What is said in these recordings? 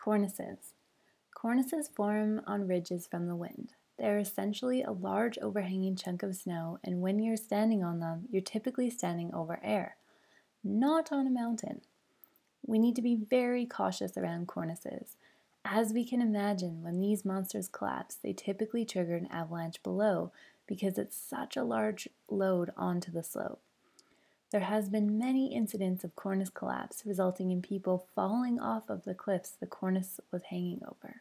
Cornices. Cornices form on ridges from the wind. They're essentially a large overhanging chunk of snow, and when you're standing on them, you're typically standing over air, not on a mountain. We need to be very cautious around cornices. As we can imagine, when these monsters collapse, they typically trigger an avalanche below because it's such a large load onto the slope. There has been many incidents of cornice collapse resulting in people falling off of the cliffs the cornice was hanging over.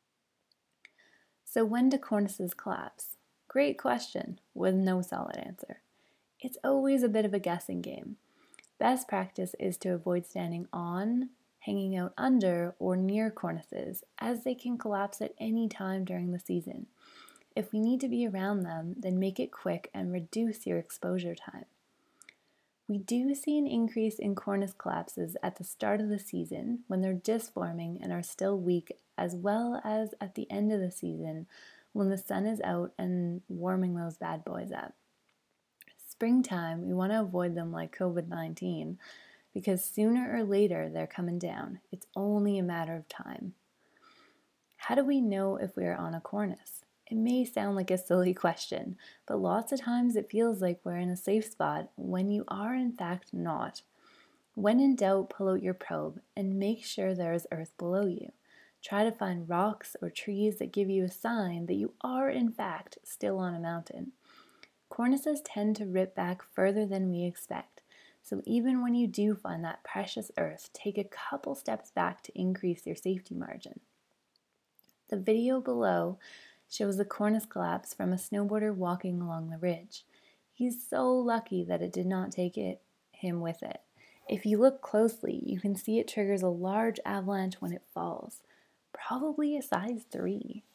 So when do cornices collapse? Great question, with no solid answer. It's always a bit of a guessing game. Best practice is to avoid standing on, hanging out under, or near cornices, as they can collapse at any time during the season. If we need to be around them, then make it quick and reduce your exposure time. We do see an increase in cornice collapses at the start of the season when they're just forming and are still weak, as well as at the end of the season when the sun is out and warming those bad boys up. Springtime, we want to avoid them like COVID-19 because sooner or later they're coming down. It's only a matter of time. How do we know if we are on a cornice? It may sound like a silly question, but lots of times it feels like we're in a safe spot when you are in fact not. When in doubt, pull out your probe and make sure there is earth below you. Try to find rocks or trees that give you a sign that you are in fact still on a mountain. Cornices tend to rip back further than we expect, so even when you do find that precious earth, take a couple steps back to increase your safety margin. The video below shows a cornice collapse from a snowboarder walking along the ridge. He's so lucky that it did not take him with it. If you look closely, you can see it triggers a large avalanche when it falls, probably a size 3.